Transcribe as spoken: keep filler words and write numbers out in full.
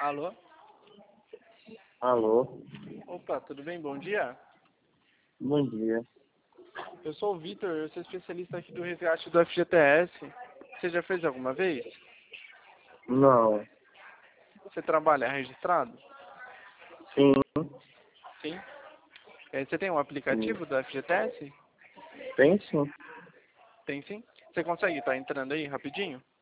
Alô? Alô, Opa, tudo bem? Bom dia. bom dia. Eu sou o Vitor, eu sou especialista aqui do resgate do F G T S. Você já fez alguma vez? Não, Você trabalha registrado? sim, Sim. Eh, Você tem um sim. aplicativo do F G T S? Tem sim. Tem sim. Você consegue estar entrando aí rapidinho?